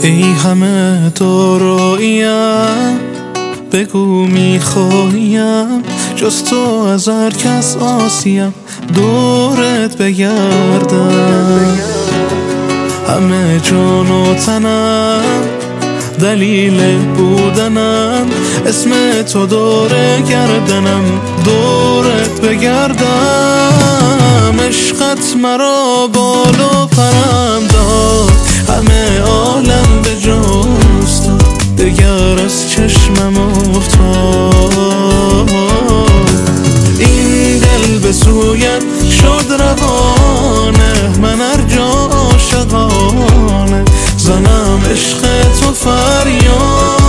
ای همه داراییم، بگو میخواهیم جز تو از هر کس آسیم، دورت بگردم. همه جان و تنم دلیل بودنم، اسم تو دور گردنم، دورت بگردم. عشقت مرا بال و پرم داد، همه عالم به جز تو دگر از چشمم افتاد. این دل به سویت شد روانه، من هر جا عاشقانه زنم عشق تو فریاد.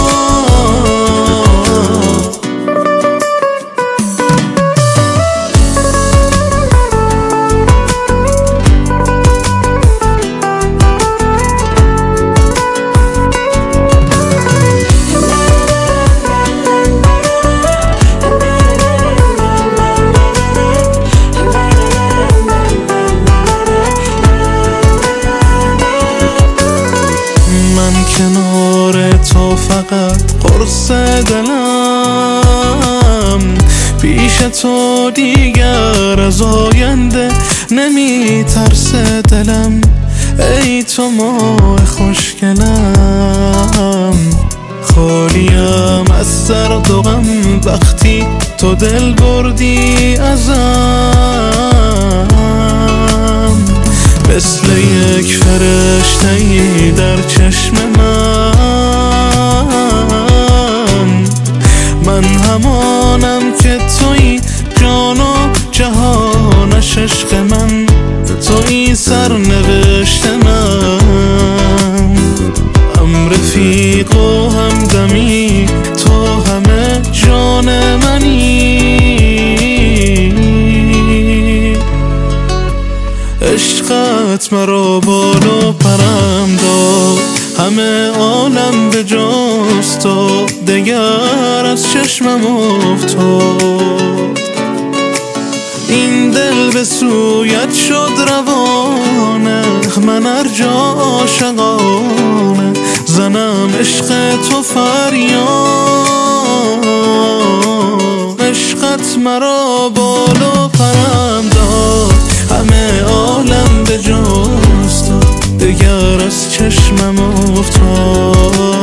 کنار تو فقط قرص دلم، پیش تو دیگر از آینده نمی ترسه دلم. ای تو ماه خوشگلم، خالیم از درد و غم وقتی تو دل بردی ازم. مثل یک فرشته‌ای در چشم من همانم که تویی جان و جهانش عشق من، تویی سرنوشت من. هم رفیق و همدمی، تو همه جان منی. عشقت مرا بال و پرم داد، همه عالم به جز تو دگر از چشمم افتاد. این دل به سویت شد روانه، من هر جا عاشقانه زنم عشق تو فریاد. عشقت مرا بال و پرم داد، همه عالم به جز تو دگر از چشمم افتاد.